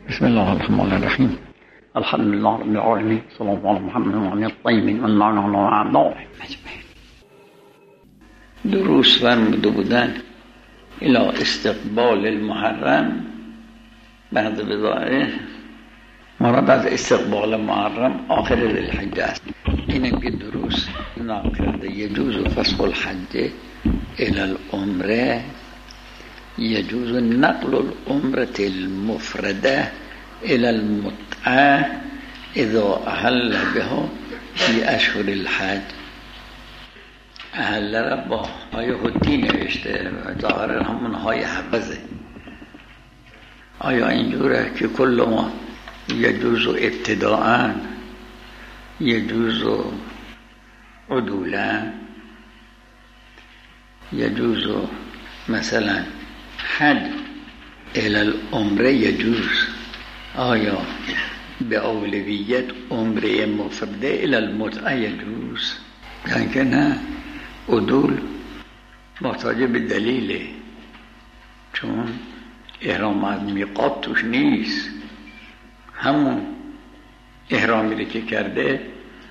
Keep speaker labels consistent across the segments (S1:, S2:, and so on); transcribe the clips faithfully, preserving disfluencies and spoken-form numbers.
S1: بسم الله الرحمن الرحیم. الحمد لله رب العالمین، صلی الله علی محمد و علی الطیبین و المعنى و اعضاء اجمعین. دروس فرموده بودن الی استقبال المحرم بعد بضاعه، مراد از استقبال محرم آخر ذوالحجه است. اینم که دروس نام کرده یجوز فسخ الحج الی العمره، يجوز نقل العمرة المفردة إلى المتعة إذا أهل بها في أشهر الحج. أهل ربا آیا حدی نوشته ظاهر همون های حفظه. آیا اینجوره که کل ما يجوز ابتداءً يجوز عدولا يجوز مثلا حج الى العمره يجوز، آیا به اولویت عمره مفرده الى المتعه يجوز؟ یعنی که نه، عدول محتاج به دلیله، چون احرام از میقات توش نیست. همون احرامی که کرده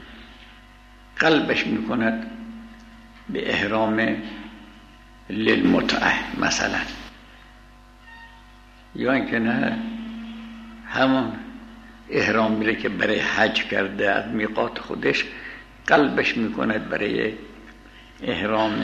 S1: قلبش میکند به احرام للمتعه مثلا، یا اینکه نه همون احرام میره که برای حج کرده از میقات خودش قلبش میکند برای احرام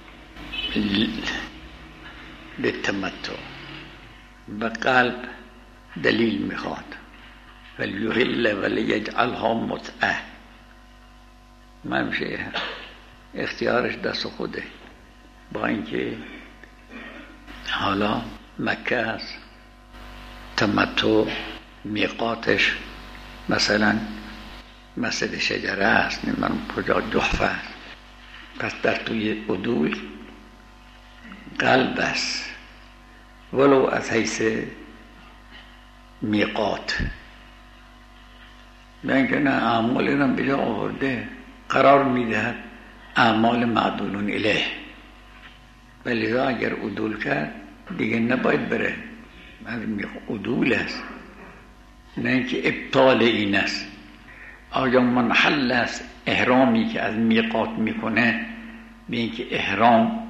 S1: للتمتع و قلب دلیل میخواد فلیحل ولیجعلها متعه. من میشه اختیارش دست خوده، با اینکه حالا مکه است، تمتع میقاتش مثلا مسجد شجره است، نمیدونم کجا جحفه است. پس در توی عدول قلب است، ولو از حیث میقات. بیان که نه اعمال را به جا آورده قرار میدهد اعمال معدولون الیه، ولی اگر عدول کرد دیگه نباید بره، از عدول است، نه اینکه ابطال این است. آیا منحل است احرامی که از میقات میکنه به اینکه احرام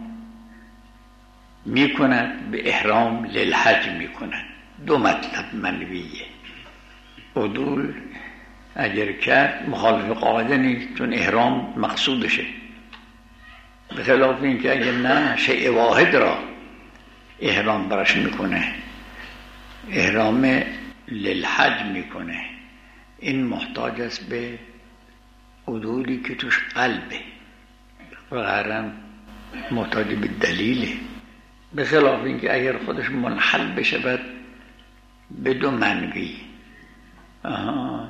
S1: میکند به احرام للحج میکند. دو مطلب منویه. عدول اگر کرد مخالف قاعده نیست، چون احرام مقصودشه، به خلاف این که اگر نه شیء واحد را احرام برش میکنه، احرام للحج میکنه، این محتاج است به عدولی که توش قلبه و غیرم محتاج به دلیله. به خلاف این که اگر خودش منحل بشه به دو منوی، آها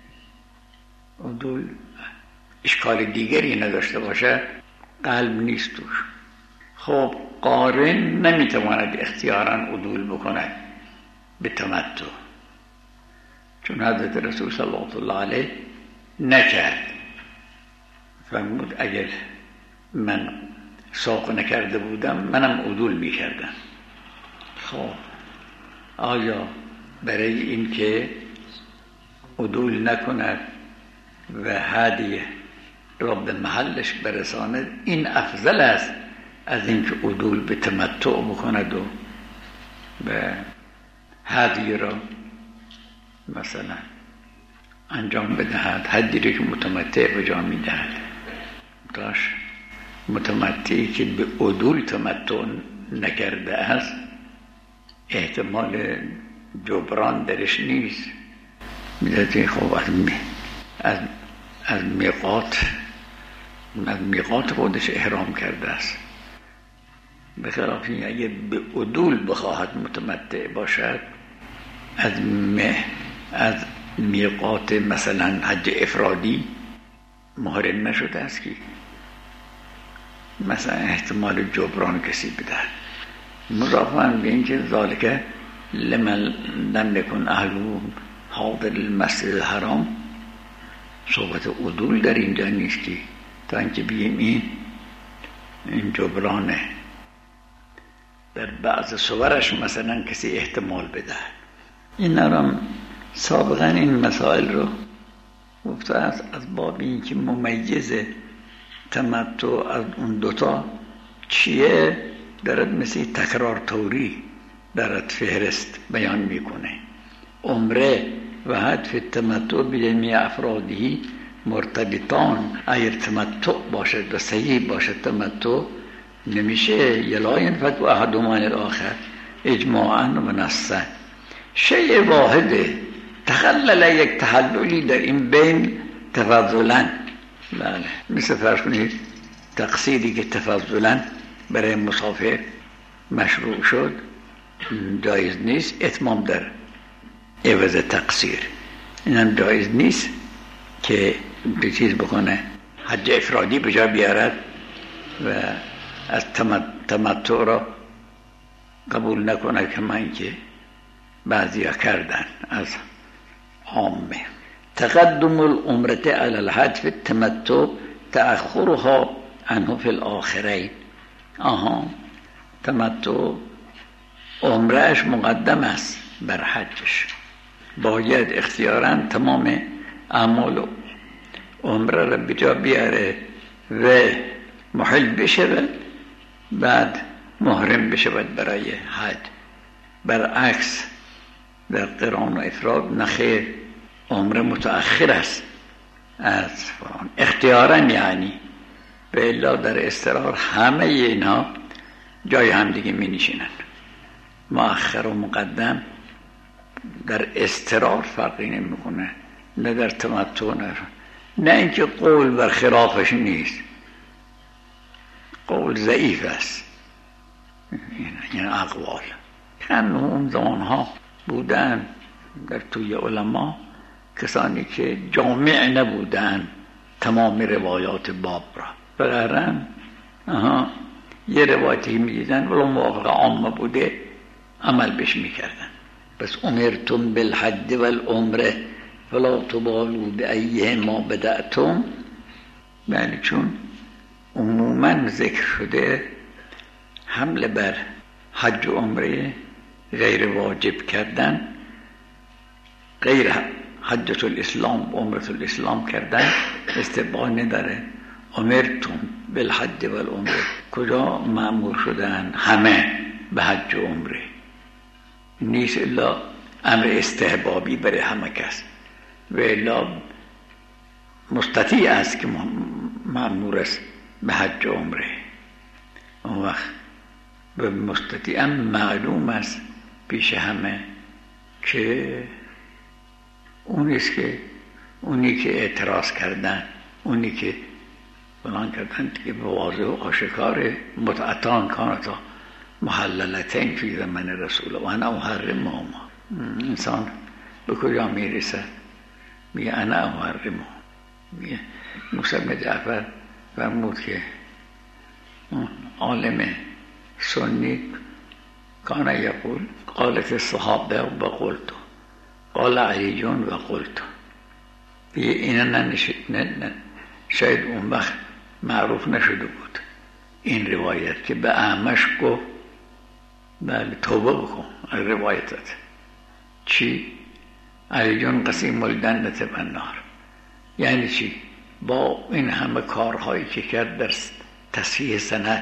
S1: عدول اشکال دیگری نداشته باشه، قلب نیست توش. خب قارن نمیتواند اختیاراً عدول بکند به تمتع، چون حضرت رسول صلی الله علیه نکرد. فرمود اگر من ساق نکرده بودم منم عدول میکردم. خب آیا برای این که عدول نکند و هدیه را به محلش برساند این افضل است از اینکه عدول به تمتع بکند و به هدیه را مثلا انجام بدهد، هدیه که متمتع به جا میدهد. داشت متمتعی که به عدول تمتع نکرده است احتمال جبران درش نیست، میدهد خب از از میقات از میقات خودش احرام کرده است. به خلاف این اگه به عدول بخواهد متمتع باشد از مه از میقات مثلا حج افرادی محرم نشده است که مثلا احتمال جبران کسی بدهد. مضافاً به اینکه ذالک لمن لم یکن اهله حاضر المسجد الحرام، صحبت عدول در اینجا نیستی تا اینکه بگیم این این جبرانه. در بعض صورش مثلا کسی احتمال بده، این رو سابقا این مسائل رو گفته است از باب این که ممیز تمتع از اون دوتا چیه درد مثل تکرار طوری درد فهرست بیان میکنه. عمره و حد فی التمتع بجمعی افرادی مرتبطان. اگر تمتع باشد و صحیح باشد تمتع نمیشه یلا ینفک و احدهما عن الاخر اجماعا و نصا. شیء واحده تخلل یک تحللی در این بین تفضلا. بله مثل فرض کنید تقصیری که تفضلا برای مسافر مشروع شد جایز نیست اتمام در عوض تقصیر. اینم جایز نیست که به چیز بکنه حج افرادی به جا بیارد و از تمتع را قبول نکنه که من که بعضی ها کردن از عامه. تقدم العمرة على الحج في التمتع تأخرها عنه في الآخرين. آها تمتع عمرهش مقدم است بر حجش، باید اختیاراً تمام اعمال عمره را به جا بیاره و محل بشود بعد محرم بشود برای حج. برعکس در قران و افراد نخیر، عمره متأخر است از فران اختیاراً، یعنی به الا در استقرار همه اینها جای هم دیگه می نشینند. مؤخر و مقدم در استقرار فرقی نمی کنه، نه در تمتع نه نه اینکه قول بر خلافش نیست، قول ضعیف است. این اقوال چند اون زمان ها بودن در توی علما کسانی که جامع نبودن تمام روایات باب را بقرن آها یه روایتی می دیدن ولو موافق عامه بوده عمل بش می کردن. بس امرتم بالحج والعمره فلا تبالوا بأیهما بدأتم. یعنی چون عموما ذکر شده حمله بر حج و عمره غیر واجب کردن، غیر حجت الاسلام و عمرت الاسلام کردن استبعاد نداره. امرتم بالحج والعمره کجا مأمور شدن؟ همه به حج و عمره نیست الا امر استحبابی برای همه کس و الا مستطیع است که مأمور است به حج و عمره. اون وقت به مستطیع هم معلوم است پیش همه که اونیست که اونی که اعتراض کردن، اونی که فلان کردن که به واضح و آشکار متعتان کانتا محللتین فی زمن رسول و انا محرمهما. انسان به کجا میرسه؟ میگه انا محرمه. میگه موسی بن جعفر فرمود که عالم سنی کان یقول قالت الصحابه و قلت قال علی جون و قلت. اینا ننشد نه نه شاید اون وقت معروف نشده بود این روایت که به اعمش گفت بله توبه بکن از روایتت. چی؟ علی جون قسیم الجنة والنار. یعنی چی؟ با این همه کارهایی که کرد در تصحیح سند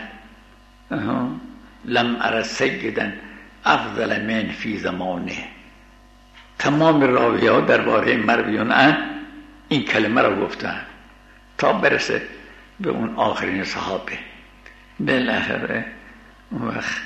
S1: لم ار سیدا افضل من فی زمانه. تمام راوی ها درباره مرویون ان این کلمه را گفتن تا برسه به اون آخرین صحابه. بالاخره وقت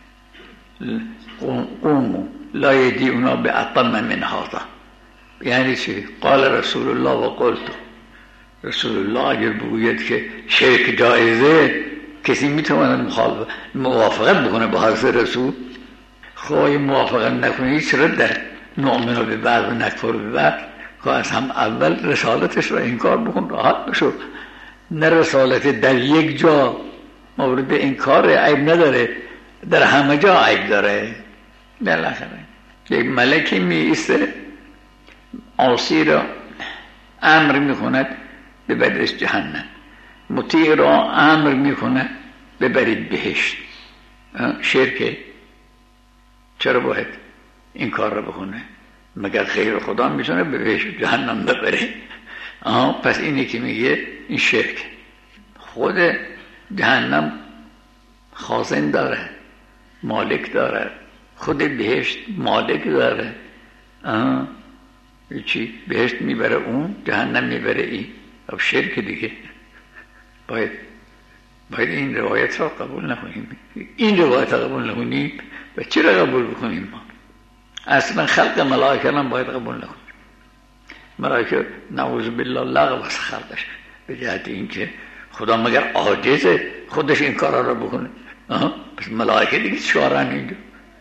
S1: قومو لا یدیعونا به اطم من هذا. یعنی چی؟ قال رسول الله و قلتو. رسول الله اگر بگوید که شرک جایزه کسی میتواند مخالف موافقت بکنه با حرف رسول؟ خواهی موافقت نکنی چرا در نؤمن به بعض و نکفر به بعض که از هم اول رسالتش را انکار بکن راحت بشو. نه رسالت در یک جا مورد انکار عیب نداره، در همه جا عیب داره. بالاخره یک ملکی می ایسته عاصی را امر میکند ببرش جهنم، مطیع را امر میکند ببرید بهشت. شرکه چرا باید این کار را بکنه؟ مگر خیر خدا میتونه به بهشت جهنم ببره؟ آها، پس اینی که میگه این شرک. خود جهنم خازن داره، مالک داره، خود بهشت مالک داره. آها، چی؟ بهشت میبره اون، جهنم میبره این. خب شرک دیگه. باید باید این روایت را قبول نکنیم. این روایت را قبول نکنیم و چی را قبول بکنیم؟ ما اصلا خلق ملائکه هم باید قبول نکنیم. ملائکه نعوذ بالله لغو از خلقش، به جهت اینکه خدا مگر عاجزه خودش این کارا را بکنه؟ آها، پس ملائکه دیگه شعران اینجا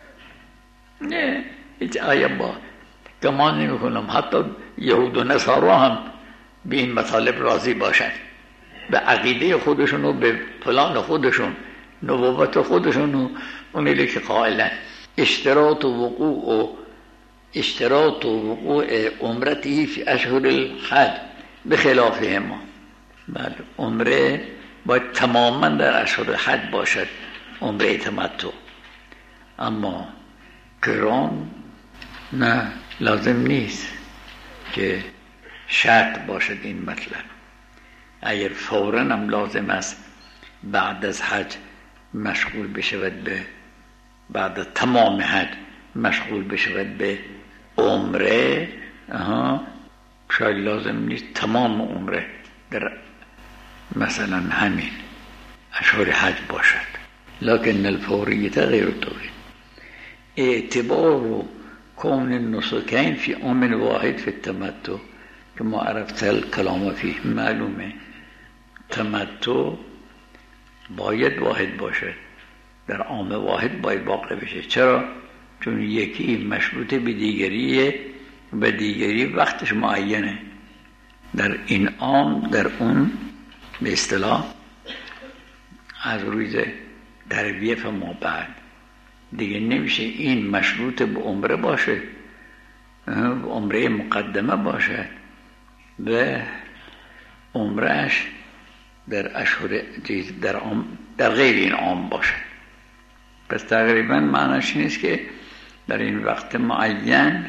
S1: نه. هیچ آیه با گمان نمی کنم حتی یهود و نصارا هم به این مطالب راضی باشند، به عقیده خودشون و به پلان خودشون، نبوت خودشون و اونی که قائلن اشتراط و وقوع و اشتراط و وقوع عمرتی فی اشهر الحج بخلافه ما. بله، عمره باید تماما در اشهر حج باشد، عمره تمتع. اما قران نه، لازم نیست که شرط باشد این مطلب. اگر فوراً هم لازم است بعد از حج مشغول بشود به بعد از تمام حج مشغول بشود به عمره، آها، شاید لازم نیست تمام عمره در مثلا همین اشهر حج باشد. لکن الفوریت غیر الطوری. اعتبار کون النسکین فی عام واحد فی التمتع که ما عرفت الکلام فیه. معلومه تمتع باید واحد باشه، در عام واحد باید واقع بشه. چرا؟ چون یکی مشروط به دیگریه و دیگری وقتش معینه. در این عام در اون به اصطلاح از روز ترویه فما بعد دیگه نمیشه این مشروط به عمره باشه، عمره مقدمه باشه و عمرهش در اشهر در عام در غیر این عام باشه. پس تقریبا معنیش نیست که در این وقت معین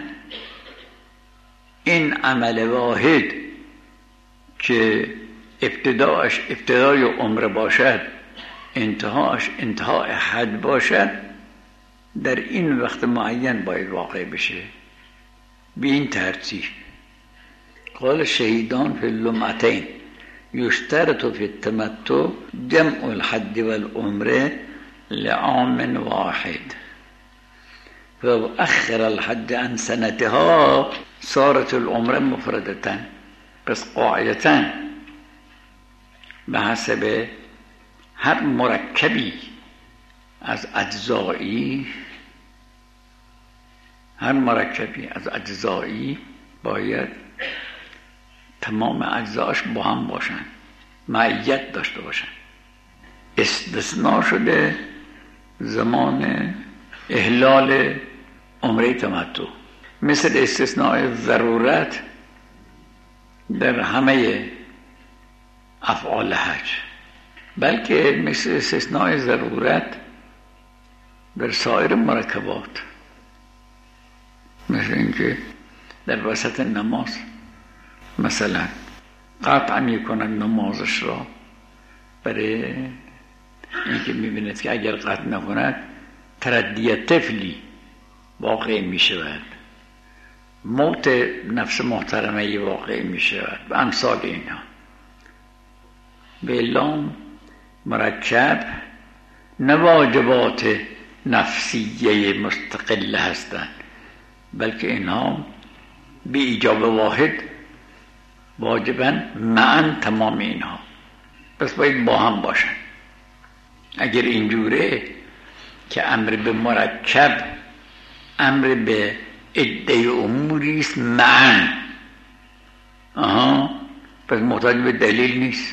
S1: این عمل واحد که ابتداش ابتدای عمره باشد، انتهاش انتهای حج باشد، در این وقت معین باید واقع بشه. به این ترتیب قال شهیدان فی اللمعتین یشترط فی التمتع جمع الحج والعمره لعام واحد و اخر الحج عن سنتها صارت العمره مفردتا. پس قاعدتا به حسب هر مرکبی از اجزایی هر مرکبی از اجزایی باید تمام اجزاش با هم باشن، معیت داشته باشن. استثناء شده زمان احلال عمره تمتع، مثل استثناء ضرورت در همه افعال حج، بلکه مثل استثناء ضرورت در سایر مرکبات، مثل اینکه در وسط نماز مثلا قطع میکنن نمازش را برای اینکه میبیند که اگر قطع نکند تردی طفلی واقع میشود، موت نفس محترمه واقع میشود و امثال اینا. به اعلام مرکب نه واجبات نفسیه مستقل هستند، بلکه اینها به ایجاب واحد واجباً معاً تمام اینها، پس باید با هم باشن. اگر اینجوره که امر به مرکب امر به عده اموری است معاً، آها، پس محتاج به دلیل نیست.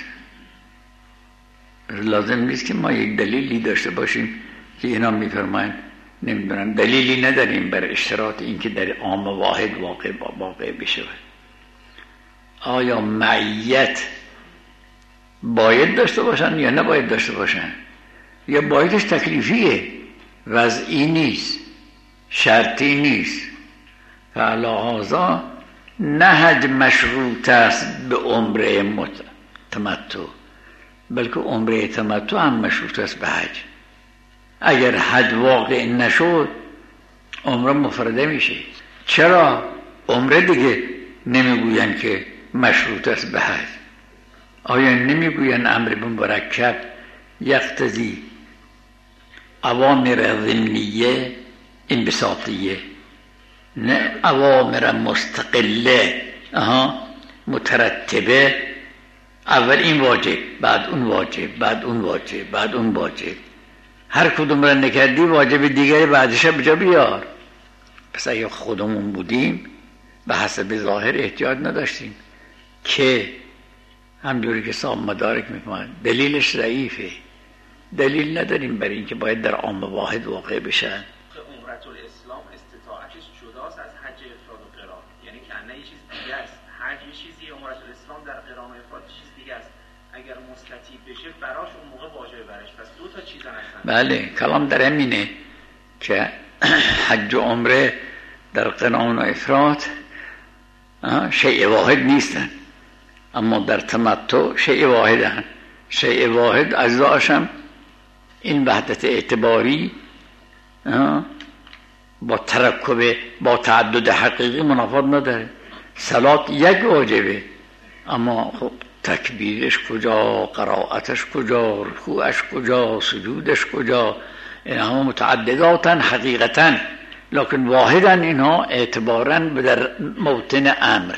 S1: لازم نیست که ما یک دلیلی داشته باشیم که اینا میفرمایند نمیدونم دلیلی نداریم بر اشتراط این که در عام واحد واقع واقع بشه. آیا معیت باید داشته باشن یا نباید داشته باشن؟ یا بایدش تکلیفیه، وضعی نیست، شرطی نیست، فعلا نه حج مشروط است به عمره تمتع، بلکه عمره تمتع هم مشروط است به حج. اگر حج واقع نشد عمره مفرده میشه. چرا عمره دیگه نمیگوین که مشروط است به حج؟ آیا نمیگوین امر مرکب یقتضی اوامر ضمنیه انبساطیه، نه اوامر مستقله اها مترتبه، اول این واجب بعد اون واجب بعد اون واجب بعد اون واجب، هر کدوم را نکردی واجب دیگری بعدش بجا بیار. پس اگه خودمون بودیم به حسب ظاهر احتیاط نداشتیم که همجوری که صاحب مدارک میفهمن دلیلش ضعیفه، دلیل نداریم برای اینکه باید در عام واحد واقع بشن.
S2: عمرت الاسلام استطاعتش جداست از حج افراد و قران، یعنی کنه یه چیز دیگه است، حج یه چیزیه، عمرت الاسلام در قران و افراد چیز دیگه است. اگر مستطیع بشه براش اون موقع واجب برش، پس دو تا چیزن هستن.
S1: بله کلام در همینه که حج و عمره در قران و افراد شیء واحد نیستن، اما در تمتع شیء واحدن. شیء واحد اجزاشم این وحدت اعتباری با ترکب با تعدد حقیقی منافات نداره. صلات یک واجبه، اما خب تکبیرش کجا، قرائتش کجا، رکوعش کجا، سجودش کجا، اینها متعدداتن حقیقتا، لکن واحدن اینها اعتبارا در موطن امر.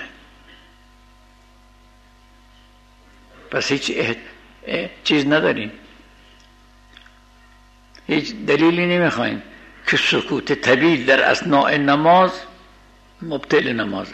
S1: پس هیچ اه... اه... چیز نداریم، هیچ دلیلی نمیخوایم که سکوت طویل در اثناء نماز مبطل نمازه،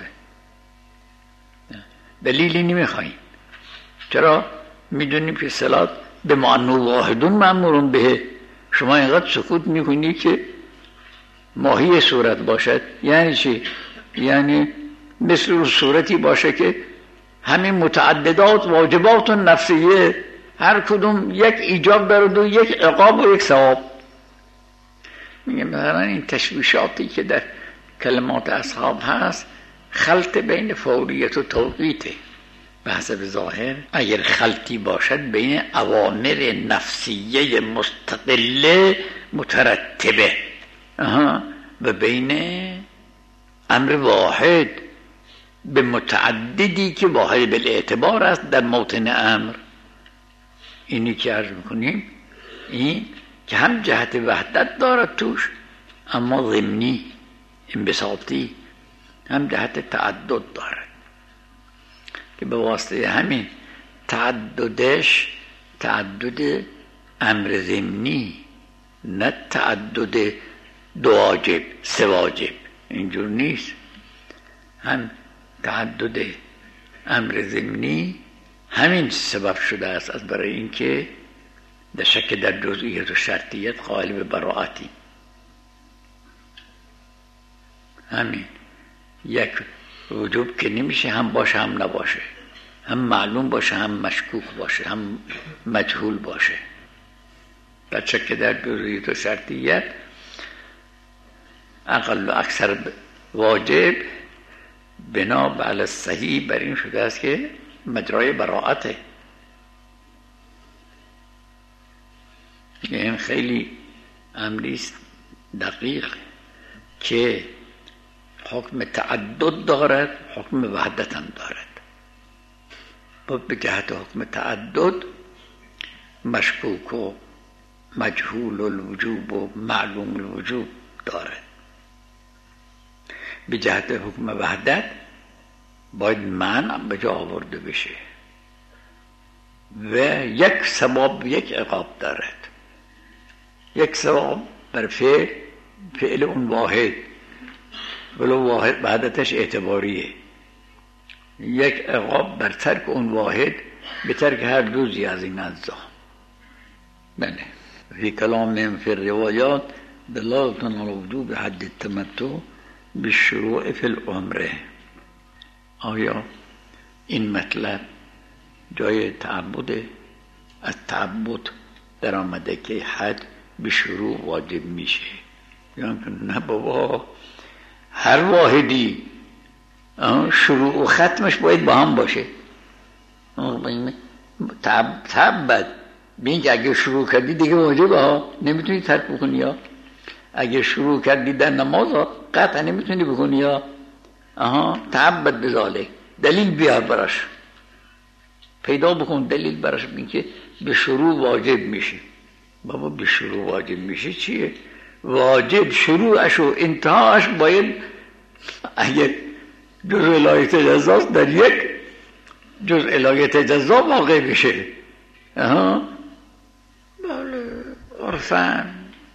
S1: دلیلی نمیخوایم. چرا؟ میدونیم که صلات به معنی واحدون مأمورون به. شما اینقدر سکوت میکنی که ماهی صورت باشد، یعنی چی؟ یعنی مثل صورتی باشه که همین متعددات واجبات و نفسیه هر کدوم یک ایجاب دارد و یک عقاب و یک ثواب. میگه مثلا این تشویشاتی که در کلمات اصحاب هست خلط بین فوریت و توقیته. به حسب ظاهر اگر خلطی باشد بین اوامر نفسیه مستقله مترتبه اها و بین امر واحد به متعددی که واحد بالاعتبار است در موطن امر، اینی که عرض میکنیم این که هم جهت وحدت دارد توش اما ضمنی انبساطی، هم جهت تعدد دارد که به واسطه همین تعددش تعدد امر ضمنی، نه تعدد دو واجب سه واجب، اینجور نیست. هم تعدد امر ضمنی همین سبب شده است از برای اینکه در شک در جزئیت و شرطیت قائل به براعتی. همین یک وجوب که نمیشه هم باشه هم نباشه، هم معلوم باشه هم مشکوک باشه هم مجهول باشه. در شک در جزئیت و شرطیت اقل و اکثر واجب بنا به علی صحیح بر این شده است که مجرای براعته. این خیلی امریست دقیق که حکم تعدد دارد، حکم وحدت هم دارد. و به جهت حکم تعدد مشکوک و مجهول الوجوب و معلوم الوجوب دارد. به جهت حکم وحدت باید منع به جا آورده بشه و یک ثواب یک عقاب دارد. یک ثواب بر فعل فعل اون واحد ولو واحد وحدتش اعتباریه، یک عقاب بر ترک اون واحد به ترک هر جزئی از این اجزا. بله فی کلام فی الروایات دلالة علی وجوب حد التمتع بالشروع فی العمره. آیا این مطلب جای تعبد از تعبد در آمده که حد به شروع واجب میشه؟ یا نه بابا، هر واحدی شروع و ختمش باید با هم باشه. تب تبت بین که اگه شروع کردی دیگه واجبه ها، نمیتونی ترک بکنی ها. اگه شروع کردی در نماز ها قطعا نمیتونی بکنی ها. آها تبت بذاله، دلیل بیار براش، پیدا بکن دلیل براش بین که به شروع واجب میشه. بابا به شروع واجب میشه چیه؟ واجب شروعش و انتهاش باید اگر جز الهی تجزاست در یک جز الهی تجزا واقع بشه. آها بله عرفاً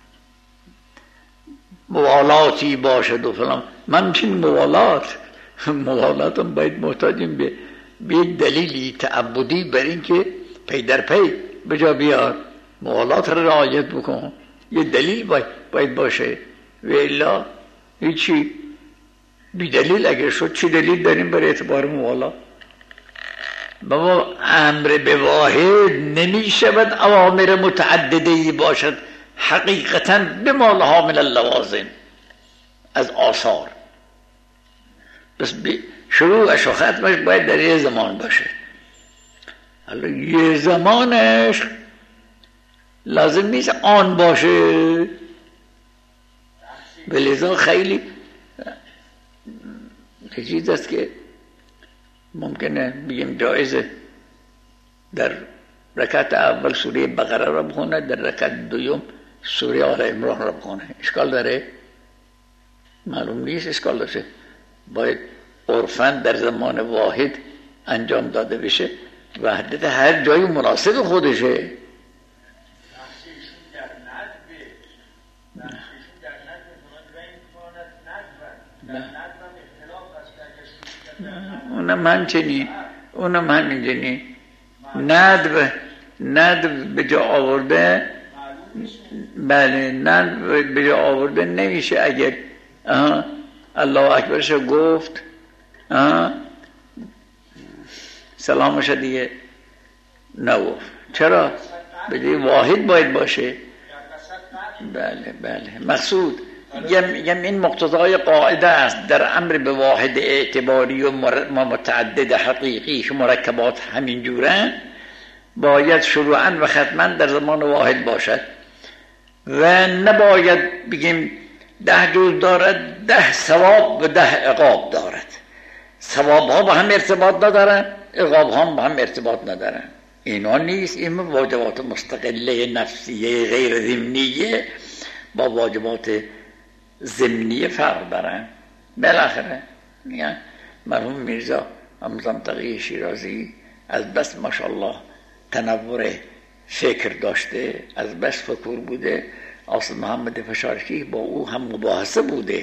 S1: موالاتی باشد و فلان. من چین موالات موالاتم باید محتاجیم به یک دلیلی تعبدی بر این که پی در پی بجا بیار، موالات را رعایت بکن، یه دلیل باید, باید باشه و الا هیچی بی دلیل اگر شد چی دلیل داریم برای اعتبار موالات؟ بابا امر به واحد نمی شود اوامر متعددی باشد حقیقتاً به مالها من اللوازم از آثار، بس شروعش و ختمش باید در یه زمان باشه. حالا یه زمانش لازم نیست آن باشه، به لذا خیلی چیز است که ممکنه بگیم جایزه در رکعت اول سوره بقره را بخونه، در رکعت دوم سوره آل عمران را بخونه. اشکال داره؟ معلوم نیست اشکال داره. باید عرفاً در زمان واحد انجام داده بشه، وحدت هر جای مناسب خودشه. اونم همچنین اونم همینجنی ندب ندب به جا آورده. بله ندب به جا آورده نمیشه اگر الله اکبرش گفت سلامش دیگه نگفت. چرا؟ به واحد باید باشه. بله بله مقصود میگم این مقتضای قاعده است در امر به واحد اعتباری و متعدد حقیقی که مرکبات همین جورن، باید شروعاً و ختماً در زمان واحد باشد و نباید بگیم ده جز دارد ده ثواب و ده عقاب دارد. ثواب ها با هم ارتباط ندارن، عقاب ها با هم ارتباط ندارن. اینا نیست. این واجبات مستقله نفسیه غیر ضمنیه با واجبات ضمنیه فرق دارن. بالاخره میگن مرحوم میرزا حمزه تقی شیرازی از بس ماشاءالله تنوع فکر داشته، از بس فکر بوده. آصد محمد فشارکی با او هم مباحثه بوده،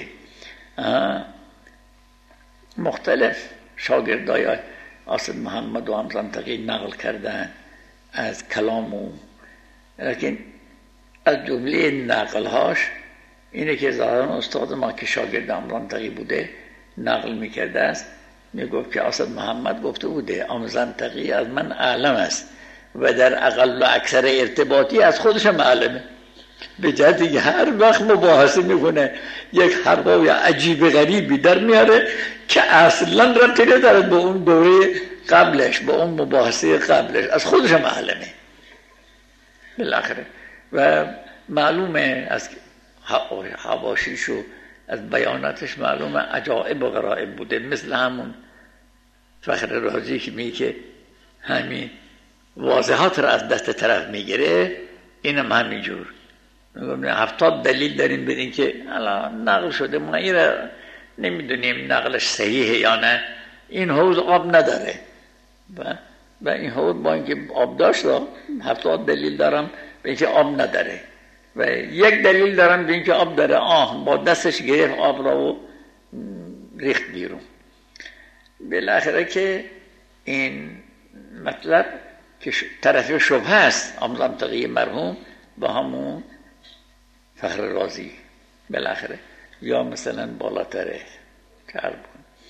S1: مختلف شاگردای آصد محمد و حمزه تقی نقل کردن از کلام او، لیکن از جمله نقلهاش اینه که ظاهرا استاد ما که شاگرد حمزه تقی بوده نقل میکرده است، میگفت که آصد محمد گفته بوده حمزه تقی از من اعلم است و در اقل و اکثر ارتباطی از خودش هم اعلمه. به جهتی که هر وقت مباحثه میکنه یک حرفای عجیب غریبی در میاره که اصلا ربطی ندارد به اون دوره قبلش، به اون مباحثه قبلش، از خودش هم اعلمه بالاخره. و معلومه از حواشیش و از بیاناتش معلومه عجائب و غرائب بوده، مثل همون فخر رازی که میگه که همین واضحات را از دست طرف میگیره، اینم همین جور هفتاد دلیل داریم بدین که الان نقل شده، ما این را نمیدونیم نقلش صحیحه یا نه. این حوض آب نداره و, و این حوض با اینکه آب داشت هفتاد دلیل دارم به اینکه آب نداره و یک دلیل دارم به اینکه آب داره، آه با دستش گرفت آب را و ریخت بیرون. بالاخره که این مطلب که طرف شبه است حمزه تقی مرحوم با همون فخر رازی بالاخره یا مثلا بالاتره کربون.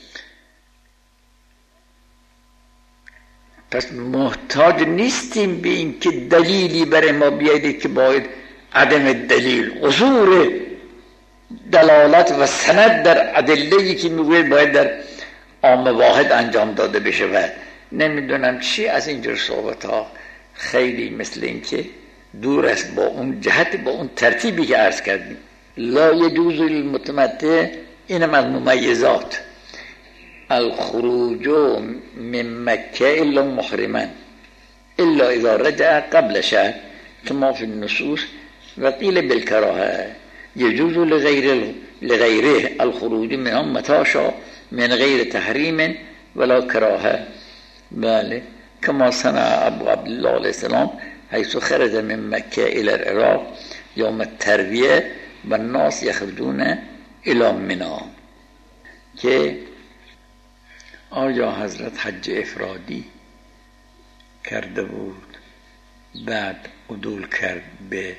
S1: پس محتاج نیستیم به این که دلیلی برای ما بیایده که باید عدم دلیل قصور دلالت و سند در ادله‌ای که میگه باید در عام واحد انجام داده بشه و نمیدونم چی از اینجور صحبت ها خیلی مثل این که دور است با اون جهت، با اون ترتیبی که عرض کردیم. لا یجوز للمتمتع، اینم از ممیزات، الخروج من مکه الا محرما الا اذا رجع قبل شهر كما في النصوص وقيل بالكراهه يجوز لغير لغيره الخروج منهم متى شاء من غير تحريم ولا كراهه. بله كما صنع ابو عبد الله عليه السلام حيث خرج من مكه الى العراق يوم الترويه والناس يخرجون الى منى. که آیا حضرت حج افرادی کرده بود بعد عدول کرد به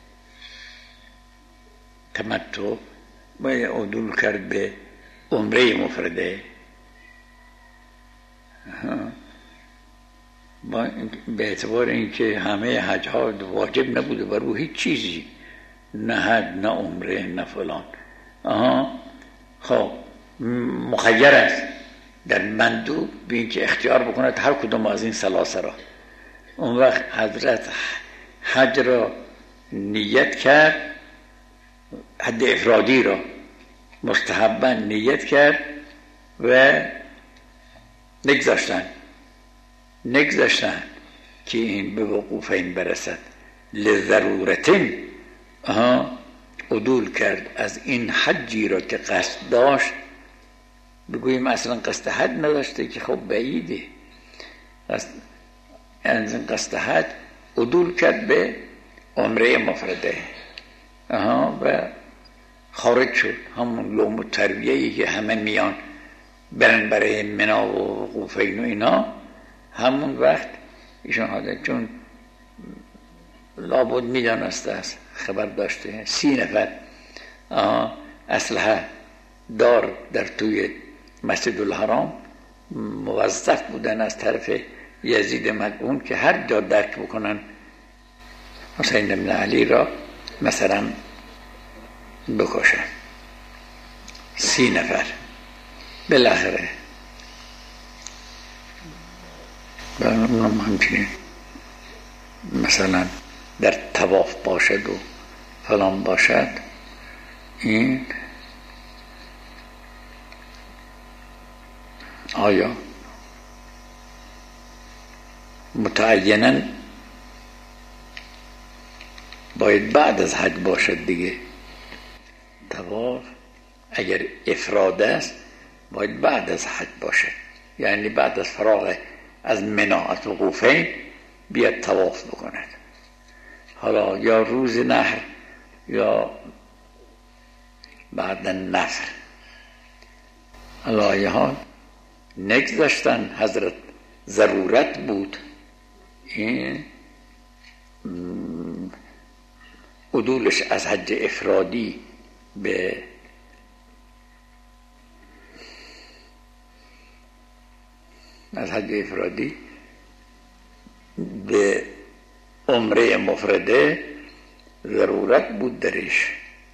S1: تمتع و عدول کرد به عمره مفرده؟ با به اعتبار اینکه همه حج ها واجب نبوده بر او هیچ چیزی، نه حج نه عمره نه فلان. آها خب مخیر است در مندوب به اینکه اختیار بکند هر کدوم از این ثلاثه را. اون وقت حضرت حج را نیت کرد، حد افرادی را مستحبا نیت کرد و نگذاشتن نگذاشتن که این به وقوف این برسد. لضرورتین آها عدول کرد از این حجی را که قصد داشت. بگوییم اصلا قصد حج نداشته که خب بعیده، از این قصد حج عدول کرد به عمره مفرده آها و خارج شد. همون یوم الترویه‌ای که همه میان برن برای منا و وقوفین و اینا، همون وقت ایشان حاضر، چون لابد میدانسته است، خبر داشته سی نفر اسلحه دار در توی مسجد الحرام موظف بودن از طرف یزید ملعون که هر جا درک بکنن حسین بن علی را مثلا بکشن. سی نفر بالاخره اونم همچنین مثلا در طواف باشد و فلان باشد، این آیا متعیناً باید بعد از حج باشد دیگه؟ طواف اگر افراد است باید بعد از حج باشد، یعنی بعد از فراغ از منا از وقوفین بیاد طواف بکند. حالا یا روز نحر یا بعد نفر. حالا ها نگذاشتن، حضرت ضرورت بود این عدولش از حج افرادی به از حج افرادی به عمره مفرده ضرورت بود درش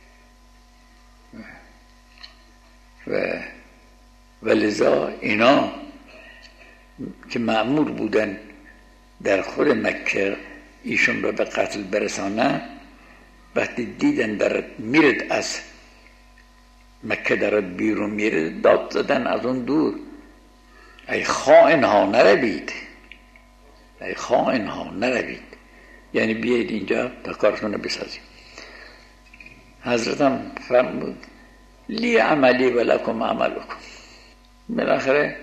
S1: و ولذا اینا که مأمور بودن در خود مکه ایشون را به قتل برسانه، وقتی دیدن در میرد از مکه درد بیرون میرد، داد زدن از اون دور ای خائن ها نروید، ای خائن ها نروید، یعنی بیایید اینجا تا کارتون رو بسازیم. حضرت هم فرمود لی عملی و لکم عملکم. بالاخره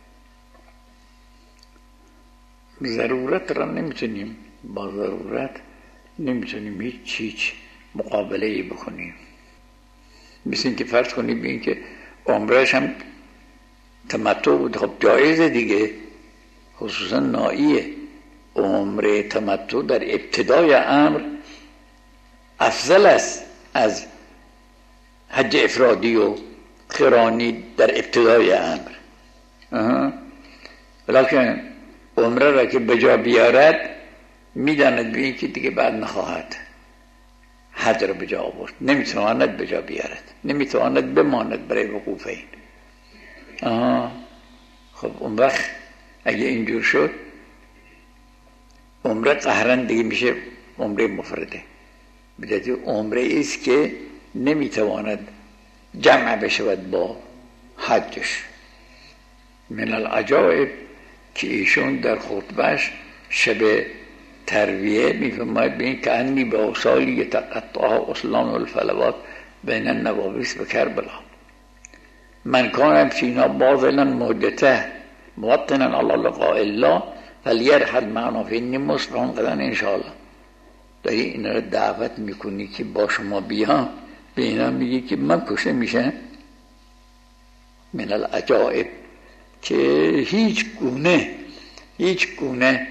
S1: ضرورت را نمیتونیم با ضرورت نمیتونیم هیچ چیز مقابله ای بکنیم. مثل این که فرض کنیم بین که عمرهش هم تمتع بود، خب جایزه دیگه، خصوصا نائیه. عمره تمتع در ابتدای امر افضل است از حج افرادی و قرانی در ابتدای امر. ولیکن عمره را که بجا بیارد میداند به این که دیگه بعد نخواهد. حج رو به جا آورد، نمیتواند به جا بیارد، نمیتواند بماند برای وقوف این. آها خب اون وقت اگه اینجور شد عمره قهرن دیگه میشه عمره مفرده، بدهی عمره ایست که نمیتواند جمع بشود با حجش. من العجائب که ایشون در خطبهش شب ترویه میفرماید بین که انی به اوصالی یتقطعها اسلام الفلوات بین النواویس و کربلا، من کانم فینا باذلا مدته موطنا علی لقاء الله فلیرحل معنا فینی مصلحون قدن انشاءالله. داری این رو دعوت میکنی که با شما بیا، به اینا میگی که من کشته میشم. من العجائب که هیچ گونه هیچ گونه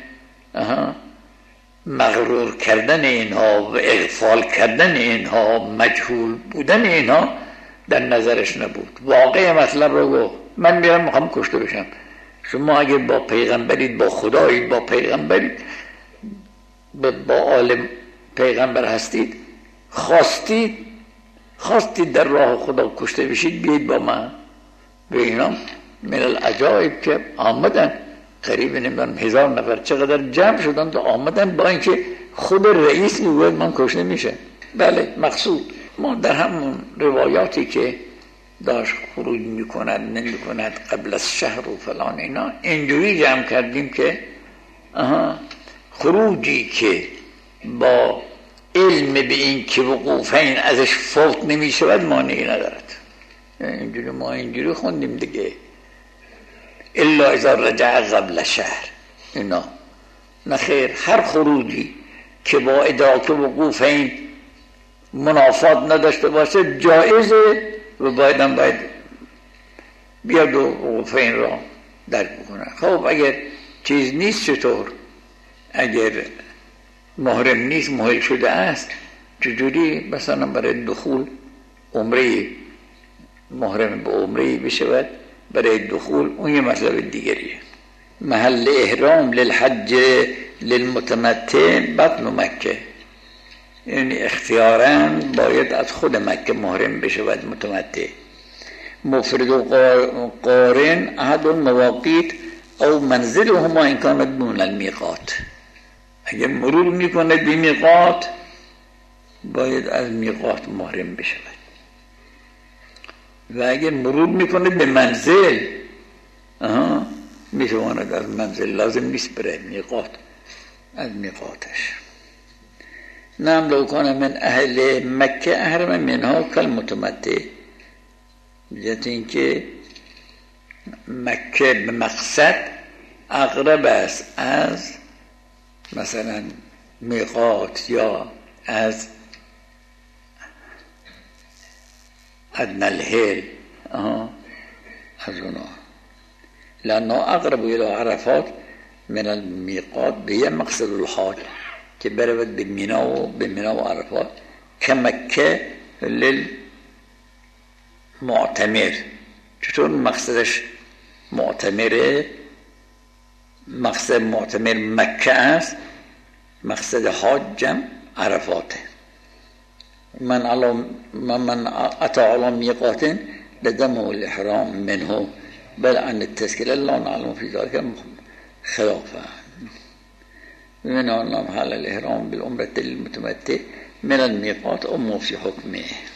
S1: مغرور کردن اینها و اغفال کردن اینها، مجهول بودن اینها در نظرش نبود. واقع مطلب رو گفت، من میرم میخوام کشته بشم. شما اگه با پیغمبرید، با خدایید، با پیغمبرید، با عالم پیغمبر هستید، خواستید خواستید در راه خدا کشته بشید، بیاید با من. به اینا من العجائب که آمدن، قریب نمیدونم هزار نفر چقدر جمع شدن تا آمدن، با اینکه خود رئیس میگوید من کشته میشه. بله مقصود ما در همون روایاتی که داشت خروج میکند نمیکند قبل از شهر و فلان اینا، اینجوری جمع کردیم که آها خروجی که با علم به این که وقوفین ازش فوت نمیشود مانعی ندارد. اینجوری ما اینجوری خوندیم دیگه، الا اذا رجع قبل شهر اینا. نه خیر، هر خروجی که با ادراک وقوفین منافات نداشته باشه جایزه و باید هم باید بیاد و وقوفین را درک بکنه. خب اگر چیز نیست چطور؟ اگر محرم نیست، مهل شده است، چجوری مثلا برای دخول عمره محرم به عمره بشود؟ برای دخول اون یه مطلب دیگریه. محل احرام للحج للمتمتع بطن مکه، یعنی اختیاراً باید از خود مکه محرم بشود متمتع. مفرد و قارن احد المواقیت او منزلهما ان کانت دون المیقات، اگر مرور میکنه به میقات باید از میقات محرم بشود، و اگر مرور میکنه به منزل آها میتواند از منزل، لازم نیست بره میقات، از میقاتش. نعم لو کان من اهل مکه احرم منها کالمتمتع، بجهت اینکه مکه به مقصد اقرب است از مثلا میقات یا از ادنى الهل از اونا، لانه اقرب الى عرفات من المیقات، به مقصد الحاج که برود به مینا و به مینا و عرفات، که مکه للمعتمر. چطور مقصدش معتمره؟ مقصد معتمر مکه است، مقصد حاجم عرفاته. من علم من اتى على میقات لدمه الاحرام منه بل عن التذکره لا نعلم في ذلك خلافا. من علم حال الاحرام بالعمره المتمتع من الميقات أم في حكمه.